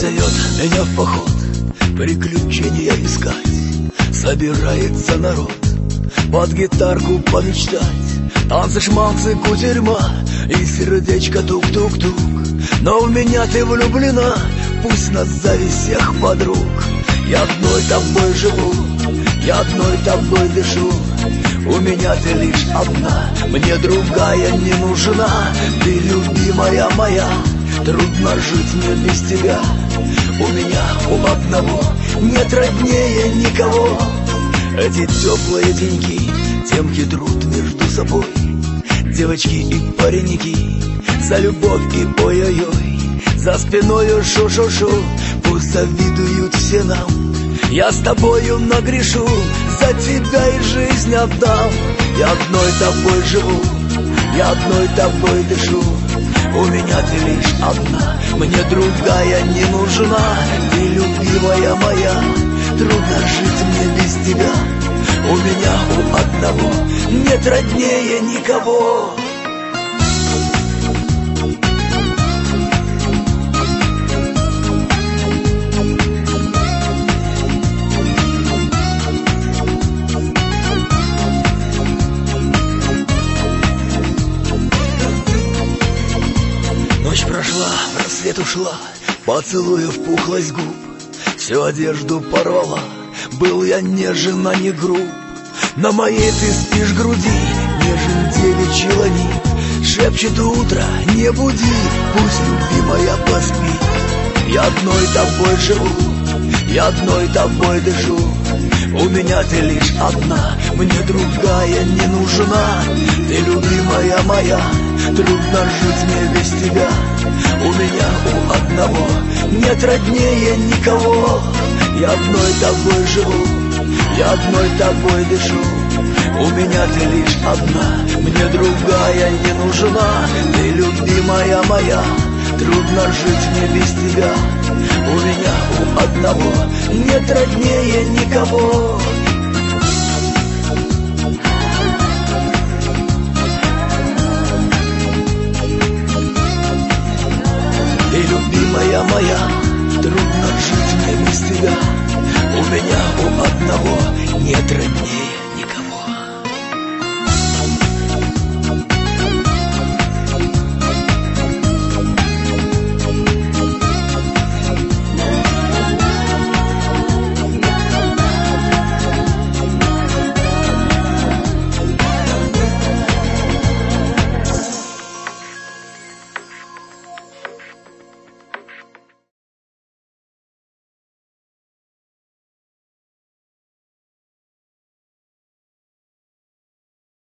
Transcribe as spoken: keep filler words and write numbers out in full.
зовет меня в поход приключения искать. Собирается народ под гитарку помечтать. Танцы, шманцы, кутерьма и сердечко тук-тук-тук. Но в меня ты влюблена, пусть назови всех подруг. Я одной тобой живу, я одной тобой дышу. У меня ты лишь одна, мне другая не нужна. Ты любимая моя, трудно жить мне без тебя. У меня у одного нет роднее никого. Эти теплые деньки, темки труд между собой. Девочки и пареньки, за любовь и ой-ой-ой. За спиною шу-шу-шу, пусть завидуют все нам. Я с тобою нагрешу, за тебя и жизнь отдам. Я одной тобой живу, я одной тобой дышу. У меня ты лишь одна, мне другая не нужна. Ты любимая моя, трудно жить мне без тебя. У меня у одного нет роднее никого. Ночь прошла, рассвет ушла, поцелуев пухлость губ. Всю одежду порвала, был я нежен, а не груб. На моей ты спишь груди, нежен девичий ланик. Шепчет утро, не буди, пусть любимая поспит. Я одной тобой живу, я одной тобой дышу. У меня ты лишь одна, мне другая не нужна. Ты любимая моя, трудно жить мне без тебя. У меня у одного нет роднее никого. Я одной тобой живу, я одной тобой дышу. У меня ты лишь одна, мне другая не нужна. Ты любимая моя, трудно жить мне без тебя. У меня у одного нет роднее никого.